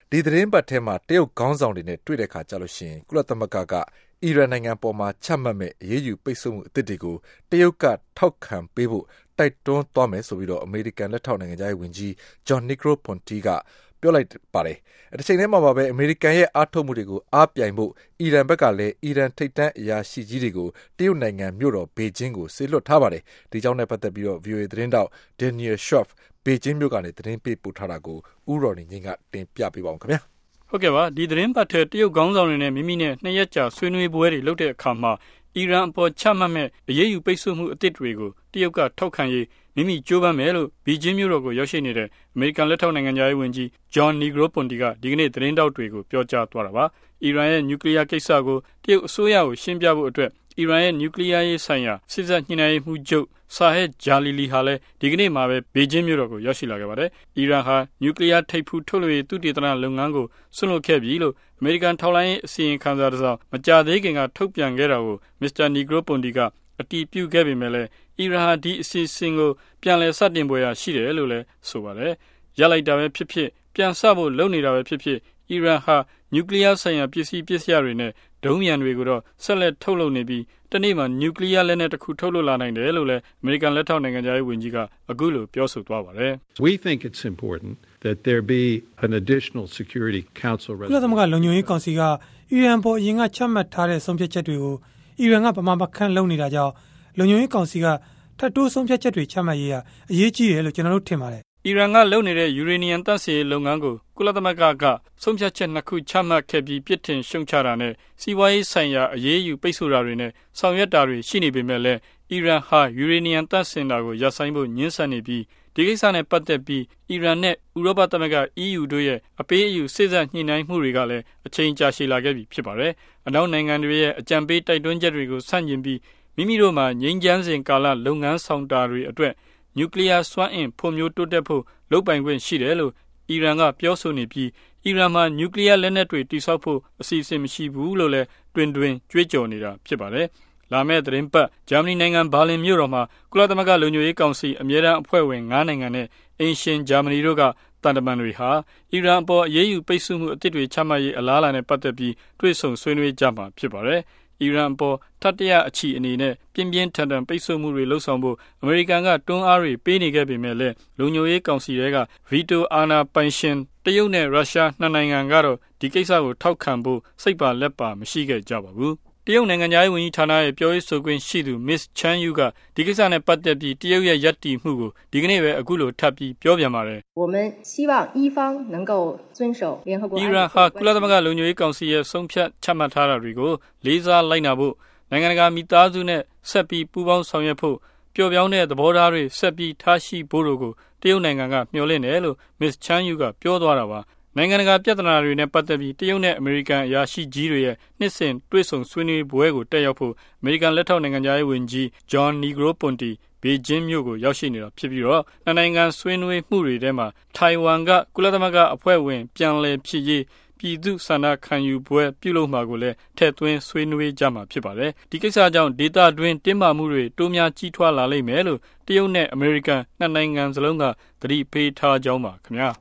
ဒီသတင်းပတ်ထဲမှာတရုတ်ခေါင်းဆောင်တွေနဲ့တွေ့တဲ့ခါကြလို့ရှိရင်ကုလသမဂ္ဂကအီရန်နိုင်ငံပေါ်မှာချမှတ်မဲ့အရေးယူပိတ်ဆို့မှုအသစ်တွေကိုတရုတ်ကထောက်ခံပေးဖို့တိုက်တွန်းသွားမယ်ဆိုပြီးတော့အမေရိကန်လက်ထောက်နိုင်ငံသားရေးဝန်ကြီးဂျွန်နီဂရိုပွန်တီကပြောလိုက်ပါတယ်။တစ်ချိန်တည်းမှာပဲအမေရိကန်ရဲ့အားထုတ်မှုတွေကိုအားပြိုင်ဖို့အီရန်ဘက်ကလည်းအီရန်ထိပ်တန်းအရာရှိကြီးတွေကိုတရုတ်နိုင်ငံမြို့တော်ဘေကျင်းကိုဆေလွတ်ထားပါတယ်။ဒီကြောင့်နဲ့ပတ်သက်ပြီးတော့ VOA သတင်းတောက်ဒန်နီယယ်ရှော့ဖ်ဘေကျင်းမြို့ကနေသတင်းပေးပို့ထားတာကိုဦးရော်နေငင်းကတင်ပြပေးပါအောင်ခင်ဗျာ။ဟုတ်ကဲ့ပါဒီသတင်းပတ်ထဲတရုတ်ခေါင်းဆောင်တွေနဲ့မိမိနဲ့2ရက်ကြာဆွေးနွေးပွဲတွေလုပ်တဲ့အခါမှာအီရန်အပေါ်ချမှတ်မဲ့အရေးယူပိတ်ဆို့မှုအသစ်တွေကိုတရုတ်ကထောက်ခံရေးမိမိကြိုးပမ်းမယ်လို့ဘီဂျင်းမြို့တော်ကိုရောက်ရှိနေတဲ့အမေရိကန်လက်ထောက်နိုင်ငံသားရေးဝန်ကြီးဂျွန်နီဂရိုပွန်တီကဒီကနေ့သတင်းတောက်တွေကိုပြောကြားသွားတာပါ။အီရန်ရဲ့နျူကလ িয়ার ကိစ္စကိုတရုတ်အစိုးရကိုရှင်းပြဖို့အတွက်အီရန်ရဲ့နျူကလ িয়ার ရေးဆိုင်ရာစစ်ဆက်ညှိနှိုင်းမှုချုပ်ဆာဟက်ဂျာလီလီဟာလည်းဒီကနေ့မှာပဲဘေကျင်းမြို့တော်ကိုရောက်ရှိလာခဲ့ပါတယ်။အီရန်ဟာနျူကလ িয়ার ထိပ်ဖူးထုတ်လုပ်ရေးသုတေသနလုပ်ငန်းကိုဆွန့်လွတ်ခဲ့ပြီလို့အမေရိကန်ထောက်လှမ်းရေးအစီရင်ခံစာတစ်စောင်မကြာသေးခင်ကထုတ်ပြန်ခဲ့တာကိုမစ္စတာနီဂရိုပွန်တီကအတည်ပြုခဲ့ပေမဲ့လည်းအီရန်ဟာဒီအစီအစဉ်ကိုပြန်လည်စတင်ပွဲရရှိတယ်လို့လည်းဆိုပါတယ်။ရလိုက်တာပဲဖြစ်ဖြစ်ပြန်ဆဖို့လုပ်နေတာပဲဖြစ်ဖြစ်အီရန်ဟာနျူကလ িয়ার ဆိုင်ရာပစ္စည်းတွေနဲ့ဒုံးရန်တွေကိုတော့ဆက်လက်ထုတ်လုပ်နေပြီးတနေ့မှာနျူကလ িয়ার လက်နက်တစ်ခုထုတ်လုပ်လာနိုင်တယ်လို့လည်းအမေရိကန်လက်ထောက်နိုင်ငံသားရေးဝန်ကြီးကအခုလိုပြောဆိုသွားပါတယ်။ We think it's important that there be an additional Security Council resolution. ကုလသမဂ္ဂလုံခြုံရေးကောင်စီကအီရန်ပေါ်အရင်ကချမှတ်ထားတဲ့ဆုံးဖြတ်ချက်တွေကိုအီရန်ကပမာခန့်လုပ်နေတာကြောင့်လုံခြုံရေးကောင်စီကထပ်တိုးဆုံးဖြတ်ချက်တွေချမှတ်ရေးအရေးကြီးတယ်လို့ကျွန်တော်တို့ထင်ပါတယ်။အီရန်ကလုပ်နေတဲ့ယူရေနီယံသန့်စင်ရေးလုပ်ငန်းကိုကုလသမဂ္ဂကဆုံးဖြတ်ချက်2ခုချမှတ်ခဲ့ပြီးပြစ်တင်ရှုံချတာနဲ့စီးပွားရေးဆိုင်ရာအရေးယူပိတ်ဆို့တာတွေနဲ့ဆောင်ရွက်တာတွေရှိနေပေမဲ့လည်းအီရန်ဟာယူရေနီယံသန့်စင်တာကိုရပ်ဆိုင်းဖို့ညှင်းဆန်နေပြီးဒီကိစ္စနဲ့ပတ်သက်ပြီးအီရန်နဲ့ဥရောပသမဂ္ဂ EU တို့ရဲ့အပေးအယူစစ်ဆက်ညှိနှိုင်းမှုတွေကလည်းအချိန်ကြာရှည်လာခဲ့ပြီဖြစ်ပါတယ်။အနောက်နိုင်ငံတွေရဲ့အကြံပေးတိုက်တွန်းချက်တွေကိုဆန့်ကျင်ပြီးမိမိတို့မှာငြိမ်းချမ်းစဉ်ကာလလုပ်ငန်းဆောင်တာတွေအတွက်နျူကလ িয়ার စွမ်းအင်ဖွံ့ဖြိုးတိုးတက်ဖို့လုပ်ပိုင်ခွင့်ရှိတယ်လို့အီရန်ကပြောဆိုနေပြီးအီရန်မှာနျူကလ িয়ার လက်နက်တွေတိစောက်ဖို့အစီအစဉ်မရှိဘူးလို့လည်းတွင်ကြွေးကြော်နေတာဖြစ်ပါတယ်။လာမယ့်သတင်းပတ်ဂျာမနီနိုင်ငံဘာလင်မြို့တော်မှာကုလသမဂ္ဂလုံခြုံရေးကောင်စီအမြဲတမ်းအဖွဲ့ဝင်9နိုင်ငံနဲ့အင်ရှင်ဂျာမနီတို့ကတန်တမန်တွေဟာအီရန်အပေါ်အရေးယူပိတ်ဆို့မှုအသစ်တွေချမှတ်ရေးအလားအလာနဲ့ပတ်သက်ပြီးတွေ့ဆုံဆွေးနွေးကြမှာဖြစ်ပါတယ်။အီရန်အပေါ်ထပ်တရအချီအနေနဲ့ပြင်းပြင်းထန်ထန်ပိတ်ဆို့မှုတွေလှုံ့ဆော်ဖို့အမေရိကန်ကတွန်းအားတွေပေးနေခဲ့ပေမဲ့လည်းလုံခြုံရေးကောင်စီတွေကဗီတိုအာဏာပိုင်ရှင်တရုတ်နဲ့ရုရှားနှစ်နိုင်ငံကတော့ဒီကိစ္စကိုထောက်ခံဖို့စိတ်ပါလက်ပါမရှိခဲ့ကြပါဘူး။တရုတ်နိုင်ငံသားရေးဝန်ကြီးဌာနရဲ့ပြောရေးဆိုခွင့်ရှိသူ Miss Chen Yu ကဒီကိစ္စနဲ့ပတ်သက်ပြီးတရုတ်ရဲ့ယက်တီမှုကိုဒီကနေ့ပဲအခုလိုထပ်ပြီးပြောပြန်ပါတယ်။我们希望一方能够遵守联合国အီရန်ဟာကုလသမဂ္ဂလုံခြုံရေးကောင်စီရဲ့ဆုံးဖြတ်ချမှတ်ထားတာတွေကိုလေးစားလိုက်နာဖို့နိုင်ငံတကာမိသားစုနဲ့ဆက်ပြီးပူးပေါင်းဆောင်ရွက်ဖို့ပျော်ပြောင်းတဲ့သဘောထားတွေဆက်ပြီးထားရှိဖို့တို့ကိုတရုတ်နိုင်ငံကမျှော်လင့်တယ်လို့ Miss Chen Yu ကပြောသွားတာပါ။နိုင်ငံတကာပြဿနာတွေနဲ့ပတ်သက်ပြီးတရုတ်နဲ့အမေရိကန်အရာရှိကြီးတွေရဲ့နှစ်စဉ်တွေ့ဆုံဆွေးနွေးပွဲကိုတက်ရောက်ဖို့အမေရိကန်လက်ထောက်နိုင်ငံသားရေးဝန်ကြီးဂျွန်နီဂရိုပွန်တီဘေကျင်းမြို့ကိုရောက်ရှိနေတာဖြစ်ပြီးတော့နိုင်ငံဆွေးနွေးမှုတွေထဲမှာထိုင်ဝမ်ကကုလသမဂ္ဂအဖွဲ့ဝင်ပြန်လည်ဖြစ်ရေးပြည်သူဆန္ဒခံယူပွဲပြုလုပ်မှာကိုလည်းထည့်သွင်းဆွေးနွေးကြမှာဖြစ်ပါတယ်။ဒီကိစ္စကြောင့်ဒေသတွင်းတင်းမာမှုတွေတိုးများကြီးထွားလာလိမ့်မယ်လို့တရုတ်နဲ့အမေရိကန်နှစ်နိုင်ငံစလုံးကသတိပေးထားကြောင်းပါခင်ဗျာ။